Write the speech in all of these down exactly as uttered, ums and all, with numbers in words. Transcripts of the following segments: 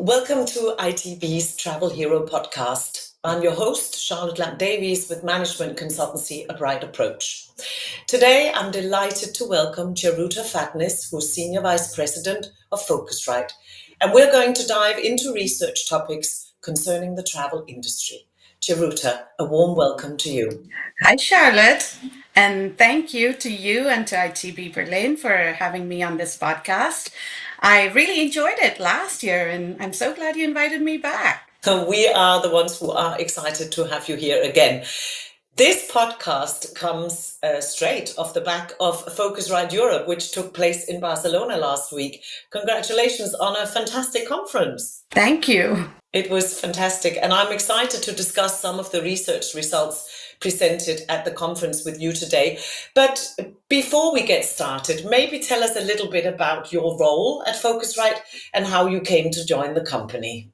Welcome to I T B's Travel Hero podcast. I'm your host, Charlotte Lamp-Davies with management consultancy A Bright Approach. Today, I'm delighted to welcome Cheruta Fatnis, who's Senior Vice President of Focusrite, and we're going to dive into research topics concerning the travel industry. Cheruta, a warm welcome to you. Hi, Charlotte, and thank you to you and to I T B Berlin for having me on this podcast. I really enjoyed it last year, and I'm so glad you invited me back. So we are the ones who are excited to have you here again. This podcast comes uh, straight off the back of Focusrite Europe, which took place in Barcelona last week. Congratulations on a fantastic conference. Thank you. It was fantastic, and I'm excited to discuss some of the research results presented at the conference with you today. But before we get started, maybe tell us a little bit about your role at Focusrite and how you came to join the company.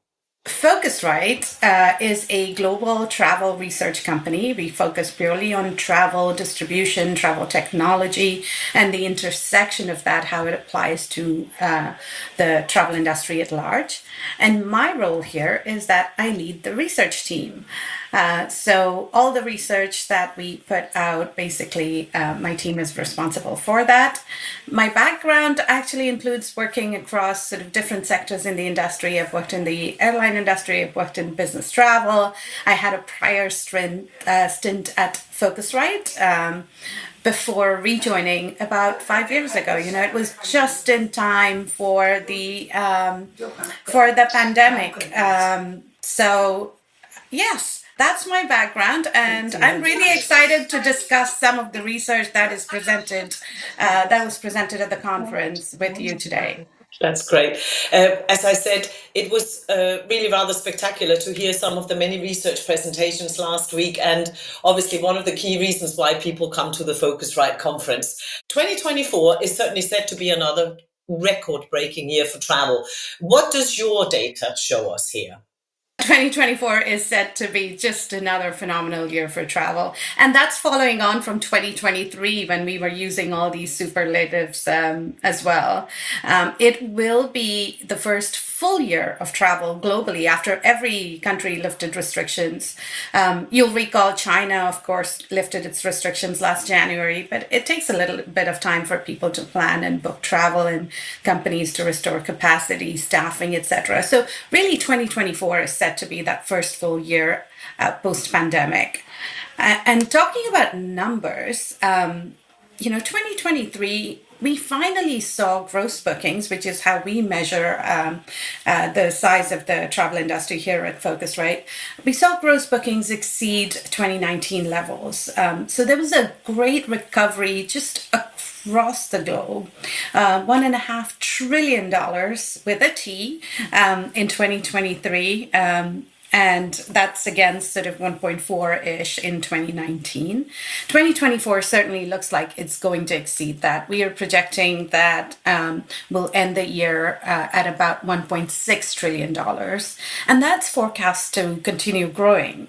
Focusrite uh, is a global travel research company. We focus purely on travel distribution, travel technology, and the intersection of that, how it applies to uh, the travel industry at large. And my role here is that I lead the research team. Uh, so all the research that we put out, basically, uh, my team is responsible for that. My background actually includes working across sort of different sectors in the industry. I've worked in the airline industry, I've worked in business travel. I had a prior stint, uh, stint at Focusrite um, before rejoining about five years ago. You know, it was just in time for the um, for the pandemic. Um, so, yes. That's my background, and I'm really excited to discuss some of the research that is presented, uh, that was presented at the conference with you today. That's great. Uh, as I said, it was uh, really rather spectacular to hear some of the many research presentations last week, and obviously one of the key reasons why people come to the Focusrite conference. twenty twenty-four is certainly set to be another record-breaking year for travel. What does your data show us here? twenty twenty-four is set to be just another phenomenal year for travel. And that's following on from twenty twenty-three when we were using all these superlatives um, as well. Um, it will be the first full year of travel globally after every country lifted restrictions. Um, you'll recall China, of course, lifted its restrictions last January, but it takes a little bit of time for people to plan and book travel and companies to restore capacity, staffing, et cetera. So really twenty twenty-four is set to be that first full year uh, post-pandemic. Uh, and talking about numbers, um, you know, twenty twenty-three, we finally saw gross bookings, which is how we measure um, uh, the size of the travel industry here at Focusrite. We saw gross bookings exceed twenty nineteen levels. Um, so there was a great recovery just across the globe. Uh, one and a half trillion dollars with a T um, in twenty twenty-three. Um, And that's against sort of one point four-ish in twenty nineteen. twenty twenty-four certainly looks like it's going to exceed that. We are projecting that um, we'll end the year uh, at about one point six trillion dollars. And that's forecast to continue growing.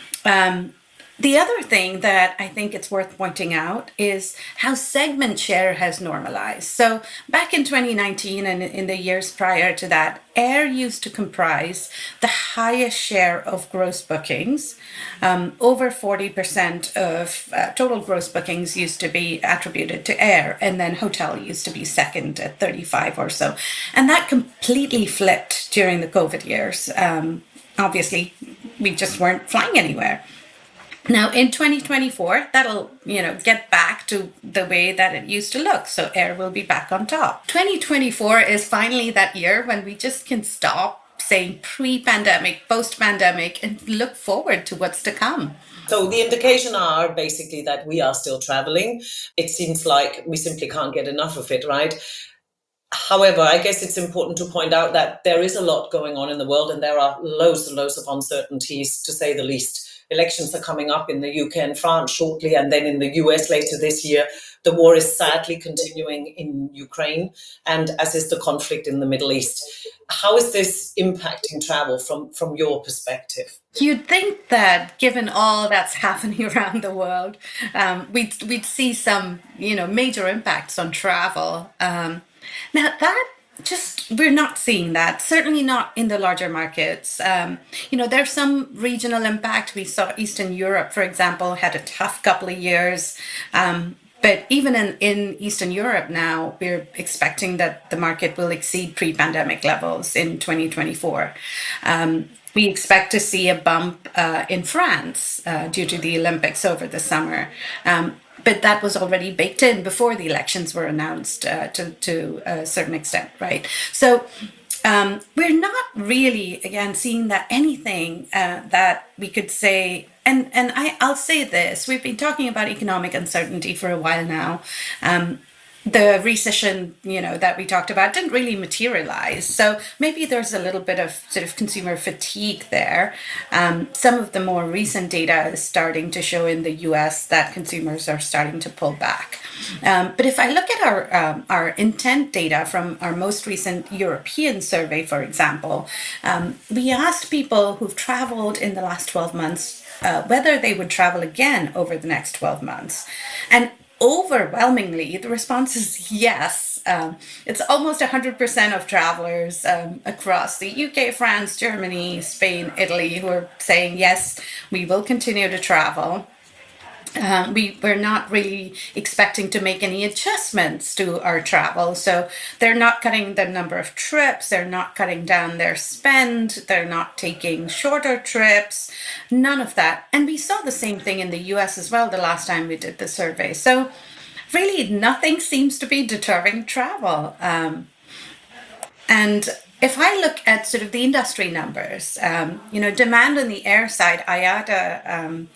Um, The other thing that I think it's worth pointing out is how segment share has normalized. So back in twenty nineteen and in the years prior to that, air used to comprise the highest share of gross bookings. Um, over forty percent of uh, total gross bookings used to be attributed to air, and then hotel used to be second at thirty-five or so. And that completely flipped during the COVID years. Um, obviously, we just weren't flying anywhere. Now, in twenty twenty-four, that'll, you know, get back to the way that it used to look. So air will be back on top. twenty twenty-four is finally that year when we just can stop saying pre-pandemic, post-pandemic, and look forward to what's to come. So the indication are basically that we are still traveling. It seems like we simply can't get enough of it, right? However, I guess it's important to point out that there is a lot going on in the world, and there are loads and loads of uncertainties, to say the least. Elections are coming up in the U K and France shortly, and then in the U S later this year. The war is sadly continuing in Ukraine, and as is the conflict in the Middle East. How is this impacting travel from, from your perspective? You'd think that given all that's happening around the world, um, we'd, we'd see some, you know, major impacts on travel. Um, now, that just we're not seeing that. Certainly not in the larger markets. Um, you know, there's some regional impact. We saw Eastern Europe, for example, had a tough couple of years. Um, but even in, in Eastern Europe now, we're expecting that the market will exceed pre-pandemic levels in twenty twenty-four. Um, we expect to see a bump uh, in France uh, due to the Olympics over the summer. Um, but that was already baked in before the elections were announced uh, to, to a certain extent, right? So um, we're not really, again, seeing that anything uh, that we could say, and, and I, I'll say this, we've been talking about economic uncertainty for a while now. Um, the recession, you know, that we talked about didn't really materialize. So maybe there's a little bit of sort of consumer fatigue there. Um, some of the more recent data is starting to show in the U S that consumers are starting to pull back. Um, but if I look at our um, our intent data from our most recent European survey, for example, um, we asked people who've traveled in the last twelve months uh, whether they would travel again over the next twelve months. And overwhelmingly, the response is yes. Um, it's almost one hundred percent of travelers um, across the U K, France, Germany, Spain, Italy who are saying, yes, we will continue to travel. Um, we, we're not really expecting to make any adjustments to our travel. So they're not cutting the number of trips, they're not cutting down their spend, they're not taking shorter trips, none of that. And we saw the same thing in the U S as well the last time we did the survey. So really nothing seems to be deterring travel. Um, and if I look at sort of the industry numbers, um, you know, demand on the air side, I A T A's um,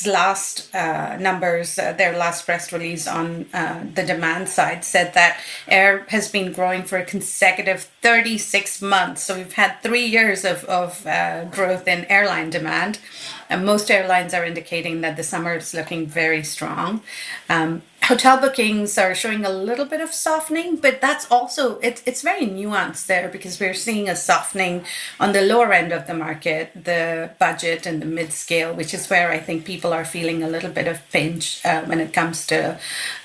last uh, numbers, uh, their last press release on uh, the demand side said that air has been growing for a consecutive thirty-six months. So we've had three years of, of uh, growth in airline demand. And most airlines are indicating that the summer is looking very strong. Um, hotel bookings are showing a little bit of softening, but that's also, it's, it's very nuanced there because we're seeing a softening on the lower end of the market, the budget and the mid-scale, which is where I think people are feeling a little bit of pinch uh, when it comes to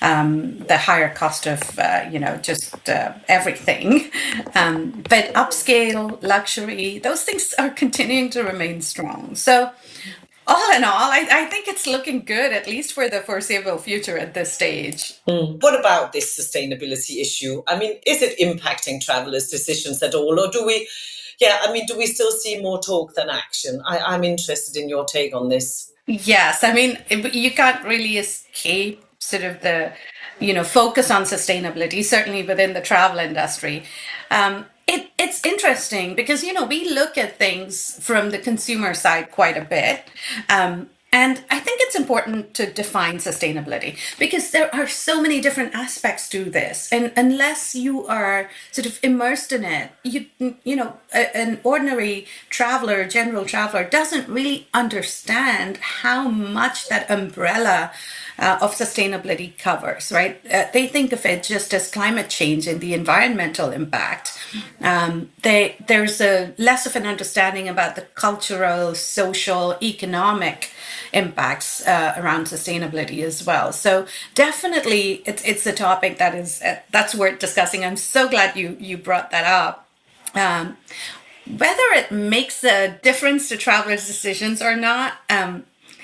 um, the higher cost of, uh, you know, just uh, everything. Um, but upscale, luxury, those things are continuing to remain strong. So all in all, I, I think it's looking good, at least for the foreseeable future at this stage. Mm. What about this sustainability issue? I mean, is it impacting travelers' decisions at all? Or do we, yeah, I mean, do we still see more talk than action? I, I'm interested in your take on this. Yes, I mean, it- you can't really escape sort of the, you know, focus on sustainability, certainly within the travel industry. Um, it, it's interesting because, you know, we look at things from the consumer side quite a bit. Um, and I think it's important to define sustainability because there are so many different aspects to this. And unless you are sort of immersed in it, you, you know, a, an ordinary traveler, general traveler, doesn't really understand how much that umbrella Uh, of sustainability covers, right? Uh, they think of it just as climate change and the environmental impact. Um, they, there's a less of an understanding about the cultural, social, economic impacts uh, around sustainability as well. So definitely, it's it's a topic that is uh, that's worth discussing. I'm so glad you you brought that up. Um, whether it makes a difference to travelers' decisions or not, um,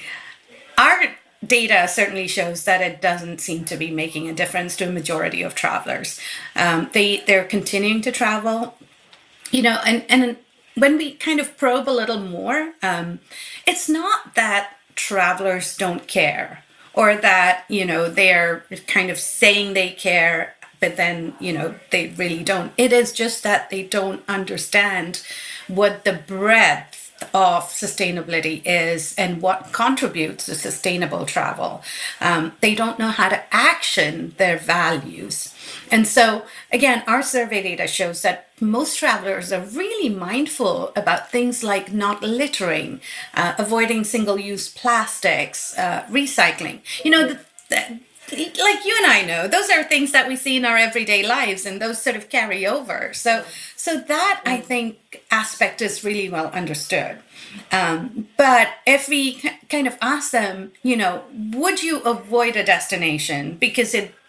our data certainly shows that it doesn't seem to be making a difference to a majority of travelers. Um, they they're continuing to travel, you know, and and when we kind of probe a little more, um, it's not that travelers don't care or that, you know, they're kind of saying they care, but then, you know, they really don't. It is just that they don't understand what the breadth of sustainability is and what contributes to sustainable travel. Um, they don't know how to action their values. And so, again, our survey data shows that most travelers are really mindful about things like not littering, uh, avoiding single-use plastics, uh, recycling. You know, the, the, like you and I know, those are things that we see in our everyday lives and those sort of carry over. So, so that I think aspect is really well understood. Um, but if we kind of ask them, you know, would you avoid a destination because it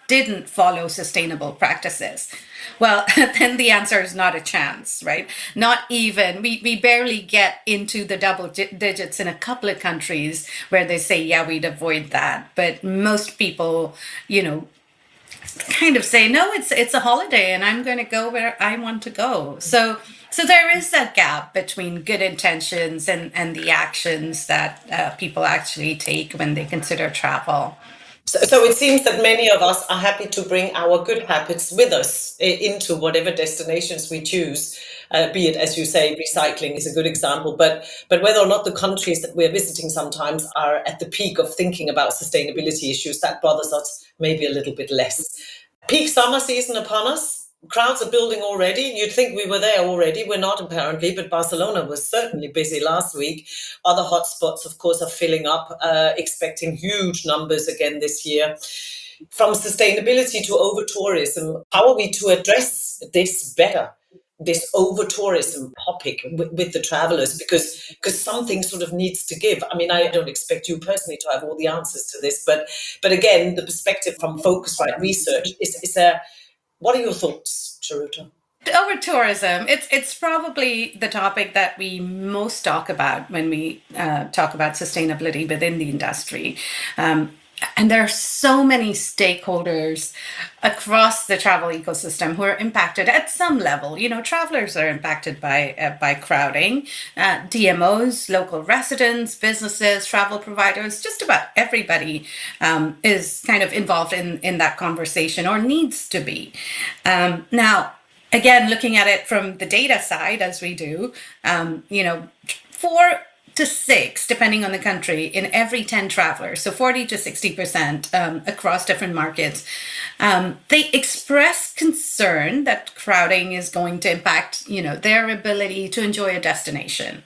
didn't follow sustainable practices? Well, then the answer is not a chance, right? Not even, we, we barely get into the double digits in a couple of countries where they say, yeah, we'd avoid that. But most people, you know, kind of say, no, it's it's a holiday and I'm going to go where I want to go. So so there is that gap between good intentions and, and the actions that uh, people actually take when they consider travel. So, so it seems that many of us are happy to bring our good habits with us i- into whatever destinations we choose. Uh, be it, as you say, recycling is a good example, but but whether or not the countries that we're visiting sometimes are at the peak of thinking about sustainability issues, that bothers us maybe a little bit less. Peak summer season upon us. Crowds are building already. You'd think we were there already. We're not, apparently, but Barcelona was certainly busy last week. Other hotspots, of course, are filling up, uh, expecting huge numbers again this year. From sustainability to over tourism, how are we to address this better? This over tourism topic with, with the travelers, because because something sort of needs to give. I mean, I don't expect you personally to have all the answers to this, but but again, the perspective from Focusrite Research is is a. What are your thoughts, Charuta? Over tourism, it's it's probably the topic that we most talk about when we uh, talk about sustainability within the industry. Um, and there are so many stakeholders across the travel ecosystem who are impacted at some level. You know, travelers are impacted by uh, by crowding, uh, D M Os, local residents, businesses, travel providers, just about everybody um, is kind of involved in, in that conversation or needs to be. Um, now, again, looking at it from the data side, as we do, um, you know, four to six, depending on the country, in every ten travelers, so forty to sixty percent um, across different markets, um, they express concern that crowding is going to impact, you know, their ability to enjoy a destination.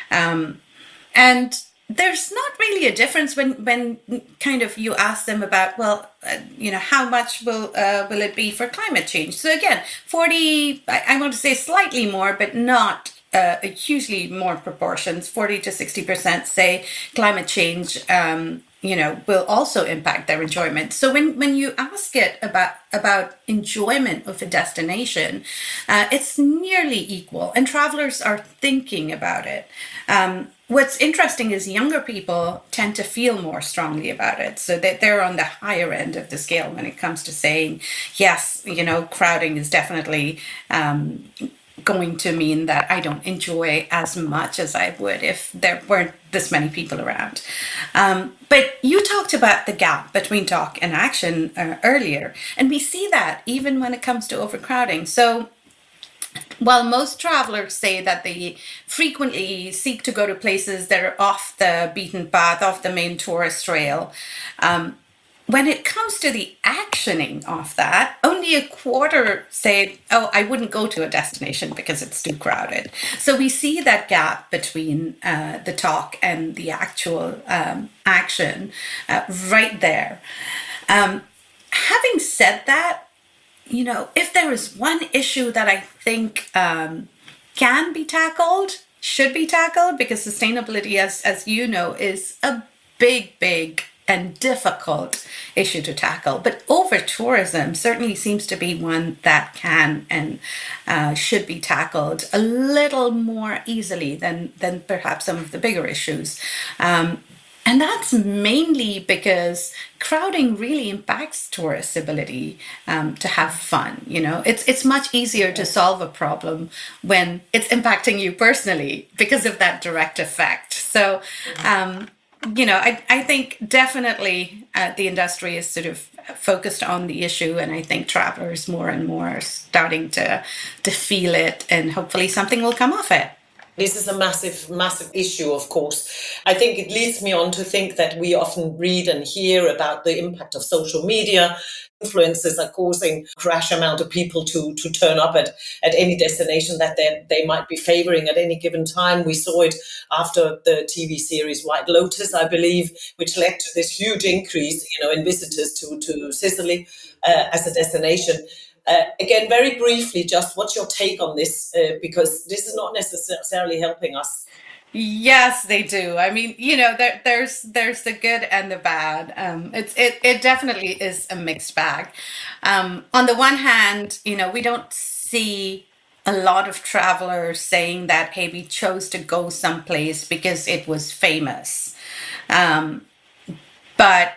Um, and there's not really a difference when when kind of you ask them about, well, uh, you know, how much will uh, will it be for climate change? So again, forty, I, I want to say slightly more, but not uh, hugely more proportions. forty to sixty percent say climate change um, you know, will also impact their enjoyment. So when, when you ask it about about enjoyment of a destination, uh, it's nearly equal, and travelers are thinking about it. Um, what's interesting is younger people tend to feel more strongly about it, so that they're on the higher end of the scale when it comes to saying, yes, you know, crowding is definitely um, going to mean that I don't enjoy as much as I would if there weren't this many people around. Um, but you talked about the gap between talk and action uh, earlier, and we see that even when it comes to overcrowding. So while most travelers say that they frequently seek to go to places that are off the beaten path, off the main tourist trail, um, when it comes to the actioning of that, only a quarter say, oh, I wouldn't go to a destination because it's too crowded. So we see that gap between uh, the talk and the actual um, action uh, right there. Um, having said that, you know, if there is one issue that I think um, can be tackled, should be tackled, because sustainability, as, as you know, is a big, big and difficult issue to tackle. But over tourism certainly seems to be one that can and uh, should be tackled a little more easily than, than perhaps some of the bigger issues. Um, and that's mainly because crowding really impacts tourists' ability um, to have fun. You know, it's it's much easier to solve a problem when it's impacting you personally because of that direct effect. So, um, you know, I, I think definitely uh, the industry is sort of focused on the issue, and I think travelers more and more are starting to to feel it, and hopefully something will come of it. This is a massive, massive issue, of course. I think it leads me on to think that we often read and hear about the impact of social media. Influencers are causing a crash amount of people to, to turn up at, at any destination that they, they might be favoring at any given time. We saw it after the T V series White Lotus, I believe, which led to this huge increase, you know, in visitors to, to Sicily uh, as a destination. Uh, again, very briefly, just what's your take on this? Uh, because this is not necessarily helping us. Yes, they do. I mean, you know, there, there's there's the good and the bad. Um, it's it it definitely is a mixed bag. Um, on the one hand, you know, we don't see a lot of travelers saying that, hey, we chose to go someplace because it was famous. Um, but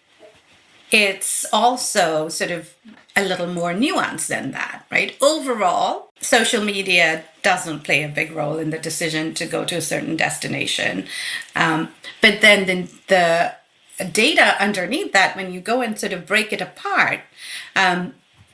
it's also sort of a little more nuanced than that, right? Overall, social media doesn't play a big role in the decision to go to a certain destination. Um, but then the, the data underneath that, when you go and sort of break it apart, um,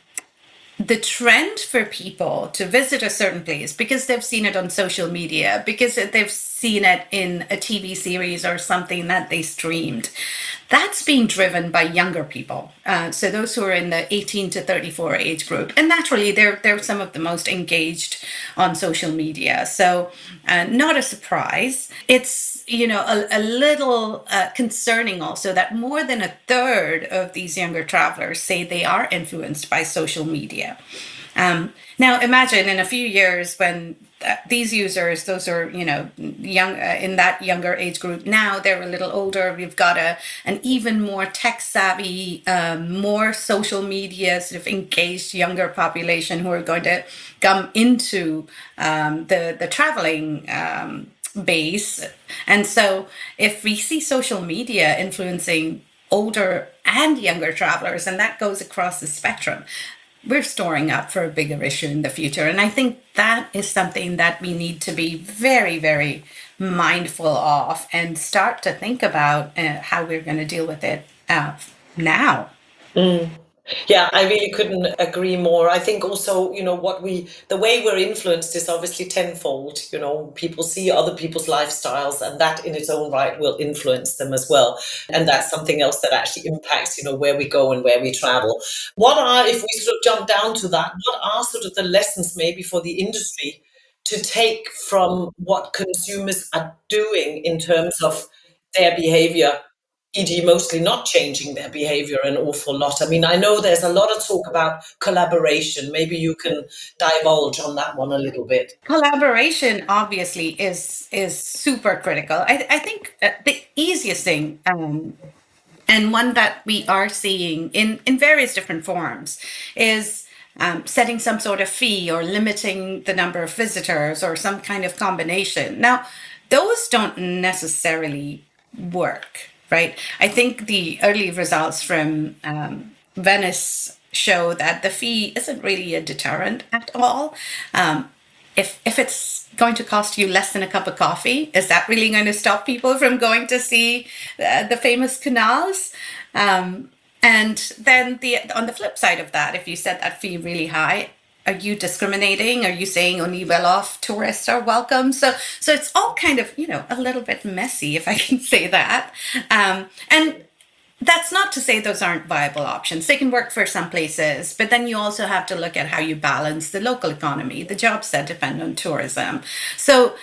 the trend for people to visit a certain place because they've seen it on social media, because they've seen it in a T V series or something that they streamed, that's being driven by younger people. Uh, so those who are in the eighteen to thirty-four age group, and naturally they're they're some of the most engaged on social media. So uh, not a surprise. It's, you know, a, a little uh, concerning also that more than a third of these younger travelers say they are influenced by social media. Um, now, imagine in a few years when uh, these users, those are, you know, young uh, in that younger age group. Now they're a little older. We've got a an even more tech savvy, um, more social media sort of engaged younger population who are going to come into um, the the traveling Um, base. And so if we see social media influencing older and younger travelers, and that goes across the spectrum, we're storing up for a bigger issue in the future. And I think that is something that we need to be very, very mindful of and start to think about uh, how we're going to deal with it uh, now. Mm. Yeah, I really couldn't agree more. I think also, you know, what we, the way we're influenced is obviously tenfold. You know, people see other people's lifestyles, and that in its own right will influence them as well. And that's something else that actually impacts, you know, where we go and where we travel. What are, if we sort of jump down to that, what are sort of the lessons maybe for the industry to take from what consumers are doing in terms of their behavior, e g mostly not changing their behavior an awful lot? I mean, I know there's a lot of talk about collaboration. Maybe you can divulge on that one a little bit. Collaboration obviously is is super critical. I, I think uh, the easiest thing, um, and one that we are seeing in, in various different forms, is um, setting some sort of fee or limiting the number of visitors or some kind of combination. Now, those don't necessarily work, right? I think the early results from um, Venice show that the fee isn't really a deterrent at all. Um, if if it's going to cost you less than a cup of coffee, is that really going to stop people from going to see uh, the famous canals? Um, and then the on the flip side of that, if you set that fee really high, are you discriminating? Are you saying only well-off tourists are welcome? So so it's all kind of, you know, a little bit messy, if I can say that. Um, and that's not to say those aren't viable options. They can work for some places, but then you also have to look at how you balance the local economy, the jobs that depend on tourism. So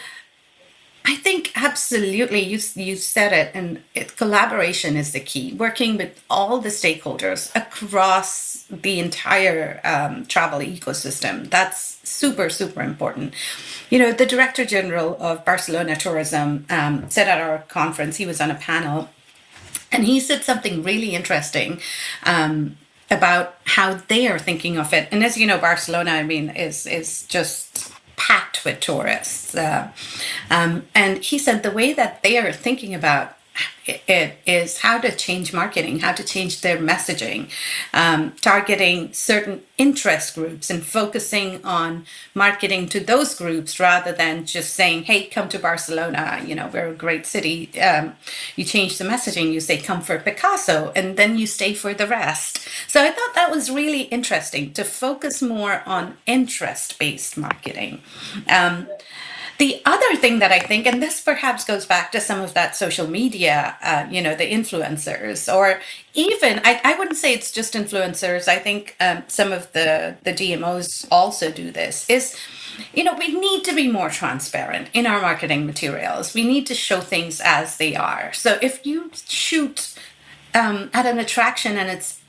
I think absolutely you you said it, and it, collaboration is the key. Working with all the stakeholders across the entire um, travel ecosystem. That's super super important. You know, the Director General of Barcelona Tourism um, said at our conference, he was on a panel, and he said something really interesting um, about how they are thinking of it. And as you know, Barcelona, I mean, is is just packed with tourists. Uh, um, and he said the way that they are thinking about it is how to change marketing, how to change their messaging, um, targeting certain interest groups and focusing on marketing to those groups rather than just saying, hey, come to Barcelona, you know, we're a great city. Um, you change the messaging, you say, come for Picasso, and then you stay for the rest. So I thought that was really interesting to focus more on interest-based marketing. Um, the other thing that I think, and this perhaps goes back to some of that social media, uh, you know, the influencers, or even, I, I wouldn't say it's just influencers. I think um, some of the, the D M Os also do this, is, you know, we need to be more transparent in our marketing materials. We need to show things as they are. So if you shoot um, at an attraction and it's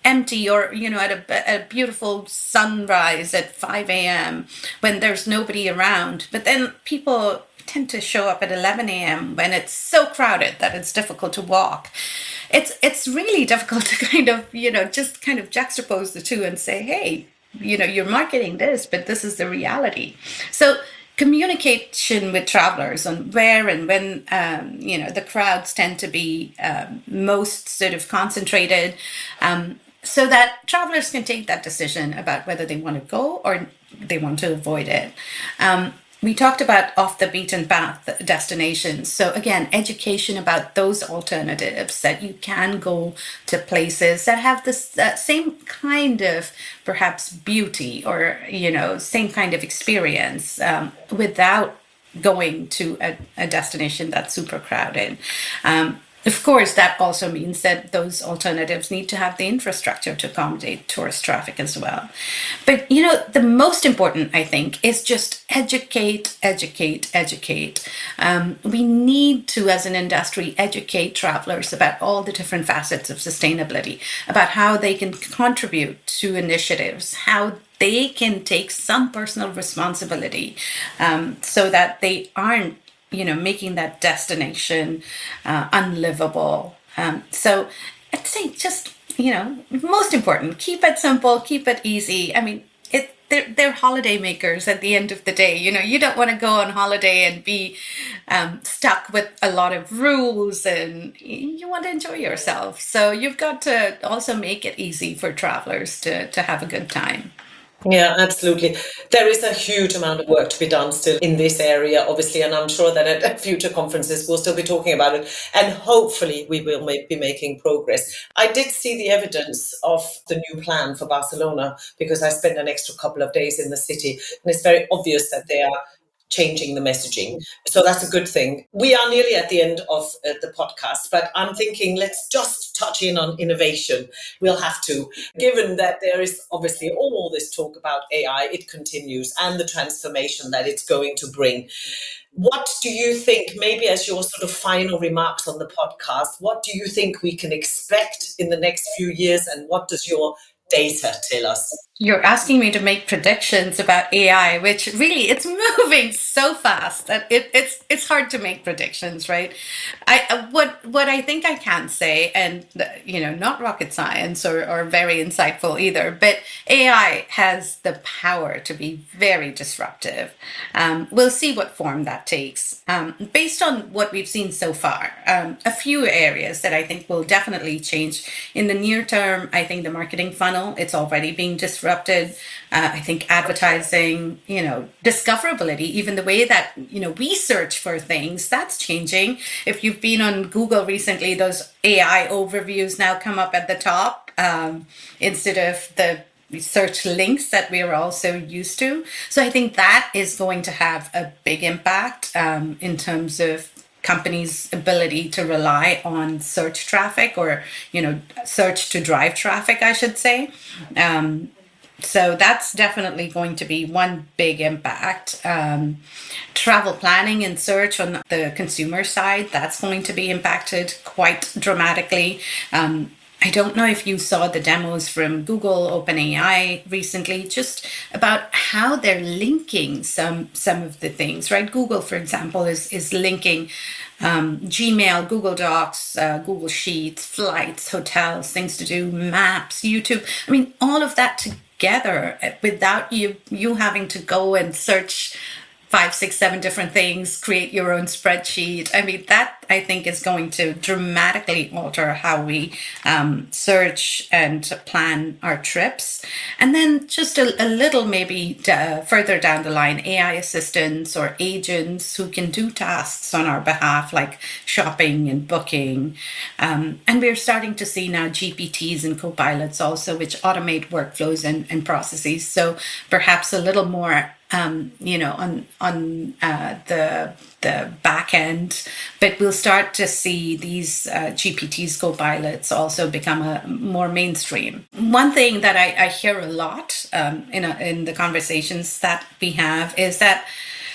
empty, or you know, at a, a beautiful sunrise at five a.m. when there's nobody around. But then people tend to show up at eleven a.m. when it's so crowded that it's difficult to walk. It's it's really difficult to kind of, you know, just kind of juxtapose the two and say, hey, you know, you're marketing this, but this is the reality. So communication with travelers on where and when, um, you know, the crowds tend to be um, most sort of concentrated, um, so that travelers can take that decision about whether they want to go or they want to avoid it. Um, we talked about off the beaten path destinations. So again, education about those alternatives, that you can go to places that have this uh, same kind of perhaps beauty, or, you know, same kind of experience, um, without going to a, a destination that's super crowded. Um, Of course, that also means that those alternatives need to have the infrastructure to accommodate tourist traffic as well. But, you know, the most important, I think, is just educate, educate, educate. Um, we need to, as an industry, educate travelers about all the different facets of sustainability, about how they can contribute to initiatives, how they can take some personal responsibility, um, so that they aren't, you know, making that destination uh, unlivable. Um, so I'd say just, you know, most important, keep it simple, keep it easy. I mean, it they're, they're holiday makers at the end of the day. You know, you don't want to go on holiday and be um, stuck with a lot of rules, and you want to enjoy yourself. So you've got to also make it easy for travelers to, to have a good time. Yeah, absolutely. There is a huge amount of work to be done still in this area, obviously, and I'm sure that at future conferences we'll still be talking about it, and hopefully we will make, be making progress. I did see the evidence of the new plan for Barcelona because I spent an extra couple of days in the city, and it's very obvious that they are changing the messaging. So that's a good thing. We are nearly at the end of uh, the podcast, but I'm thinking let's just touch in on innovation. We'll have to, given that there is obviously all this talk about A I, it continues, and the transformation that it's going to bring. What do you think, maybe as your sort of final remarks on the podcast, what do you think we can expect in the next few years, and what does your data tell us? You're asking me to make predictions about A I, which really it's moving so fast that it, it's it's hard to make predictions, right? I uh, what what I think I can say, and uh, you know, not rocket science or, or very insightful either, but A I has the power to be very disruptive. Um, we'll see what form that takes. Um, based on what we've seen so far, um, a few areas that I think will definitely change in the near term. I think the marketing funnel, it's already being disrupted. Uh, I think advertising, you know, discoverability, even the way that, you know, we search for things, that's changing. If you've been on Google recently, those A I overviews now come up at the top, um, instead of the search links that we are also used to. So I think that is going to have a big impact, um, in terms of companies' ability to rely on search traffic, or, you know, search to drive traffic, I should say. Um, So that's definitely going to be one big impact. Um, travel planning and search on the consumer side, that's going to be impacted quite dramatically. Um, I don't know if you saw the demos from Google, OpenAI recently, just about how they're linking some some of the things, right? Google, for example, is is linking um, Gmail, Google Docs, uh, Google Sheets, flights, hotels, things to do, maps, YouTube. I mean, all of that together without you you having to go and search five, six, seven different things, create your own spreadsheet. I mean, that I think is going to dramatically alter how we um, search and plan our trips. And then just a, a little maybe uh, further down the line, A I assistants or agents who can do tasks on our behalf, like shopping and booking. Um, and we're starting to see now G P Ts and copilots also, which automate workflows and, and processes. So perhaps a little more Um, you know, on on uh, the the back end, but we'll start to see these uh, G P Ts, co-pilots also become a more mainstream. One thing that I, I hear a lot um, in a, in the conversations that we have is that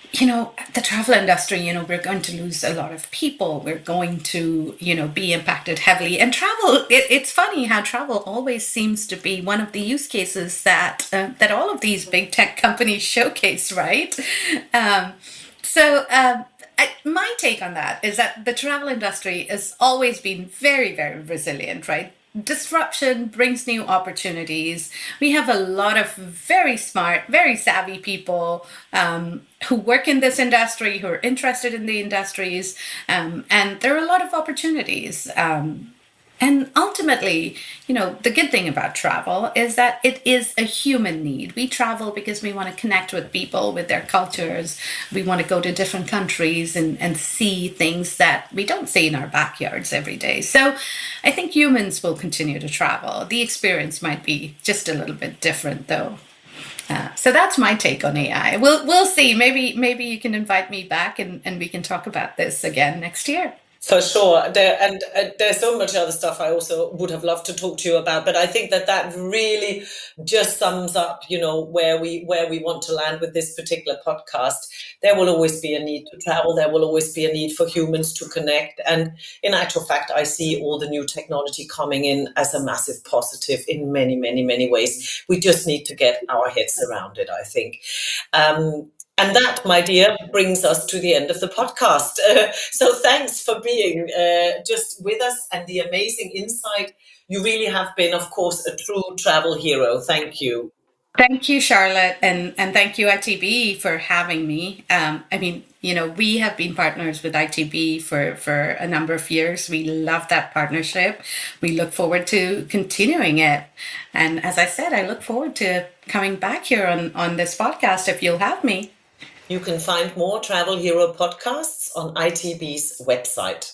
you know, the travel industry, you know, we're going to lose a lot of people. We're going to, you know, be impacted heavily. And travel, it, it's funny how travel always seems to be one of the use cases that uh, that all of these big tech companies showcase, right? Um, so um, I, my take on that is that the travel industry has always been very, very resilient, right? Disruption brings new opportunities. We have a lot of very smart, very savvy people um, who work in this industry, who are interested in the industries, um, and there are a lot of opportunities. Um, and ultimately, you know, the good thing about travel is that it is a human need. We travel because we want to connect with people, with their cultures. We want to go to different countries and, and see things that we don't see in our backyards every day. So I think humans will continue to travel. The experience might be just a little bit different, though. Uh, so that's my take on A I. We'll we'll see. Maybe maybe you can invite me back and, and we can talk about this again next year. For sure. There, and uh, there's so much other stuff I also would have loved to talk to you about, but I think that that really just sums up, you know, where we where we want to land with this particular podcast. There will always be a need to travel. There will always be a need for humans to connect. And in actual fact, I see all the new technology coming in as a massive positive in many, many, many ways. We just need to get our heads around it, I think. Um, And that, my dear, brings us to the end of the podcast. Uh, so thanks for being uh, just with us and the amazing insight. You really have been, of course, a true travel hero. Thank you. Thank you, Charlotte, and, and thank you, I T B, for having me. Um, I mean, you know, we have been partners with I T B for, for a number of years. We love that partnership. We look forward to continuing it. And as I said, I look forward to coming back here on, on this podcast if you'll have me. You can find more Travel Hero podcasts on I T B's website.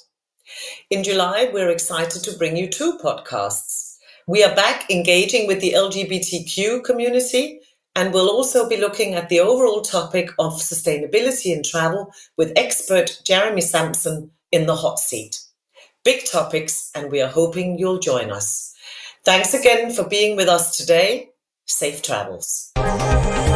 In July, we're excited to bring you two podcasts. We are back engaging with the L G B T Q community, and we'll also be looking at the overall topic of sustainability in travel with expert Jeremy Sampson in the hot seat. Big topics, and we are hoping you'll join us. Thanks again for being with us today. Safe travels.